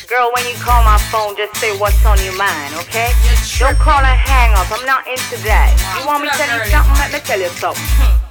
Girl, when you call my phone, just say what's on your mind, okay? Don't call and hang up. I'm not into that. You want me to tell you something? Let me tell you something.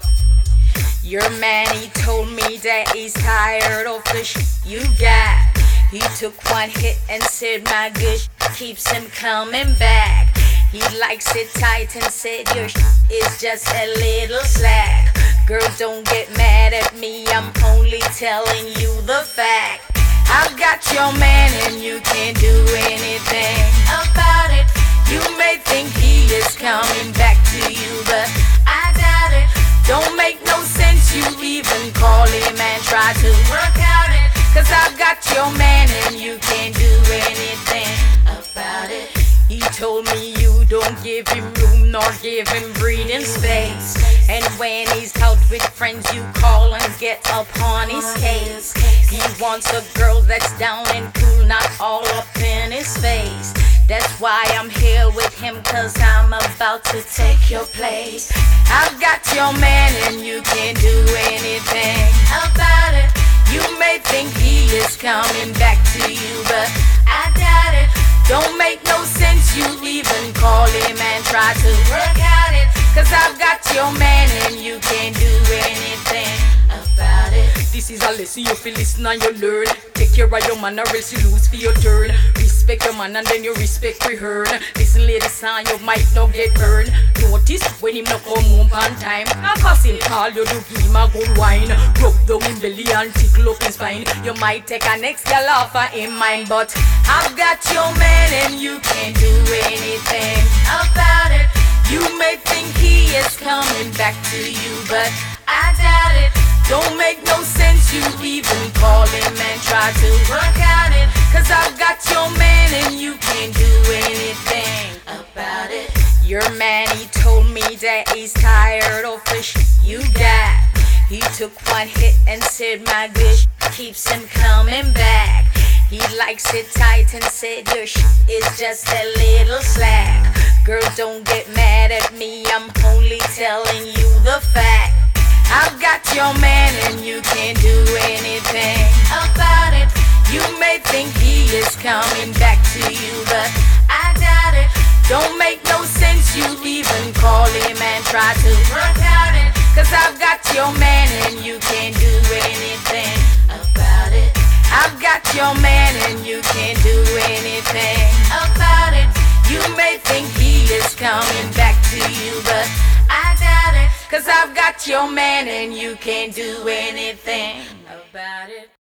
Your man, he told me that he's tired of the shit you got. He took one hit and said my good keeps him coming back. He likes it tight and said your shit is just a little slack. Girl, don't get mad at me, I'm only telling you the fact. I've got your man and you can't do anything about it. You may think he is coming back to you, but I doubt it. Don't make no sense you even call him and try to work out it. Cause I've got your man and you can't do anything about it. He told me you don't give him room nor give him breathing space. And when he's out with friends you call and get upon his case. He wants a girl that's down and cool, not all up in his face. That's why I'm here with him, cause I'm about to take your place. I've got your man and you can't do anything about it. You may think he is coming back to you, but I doubt it. Don't make no sense you even call him and try to work out it. Cause I've got your man and you can't do anything about it. This is a lesson you feel listen and you learn. Take care of your man or else you lose for your turn. Respect your man and then you respect return. Listen ladies son, you might not get burned. Notice when him not come home on time. A cause him call you to give him a good wine. Rub down him belly and tickle up his spine. You might take a next girl off of him mind, but I've got your man and you can't do anything about it. You may think he is coming back to you, but I doubt it. Don't make no sense you even call him and try to work out it. Cause I've got your man and you can't do anything about it. Your man, he told me that he's tired of the shit you got. He took one hit and said my good keeps him coming back. He likes it tight and said your shit is just a little slack. Girl, don't get mad at me, I'm only telling you the fact. I've got your man and you can't do anything about it. You may think he is coming back to you, but I doubt it. Don't make no sense you even call him and try to work out it. Cause I've got your man and you can't do anything about it. I've got your man and you can't do anything about it. You may think he is coming back to you, but I doubt it. Cause I've got your man and you can't do anything about it.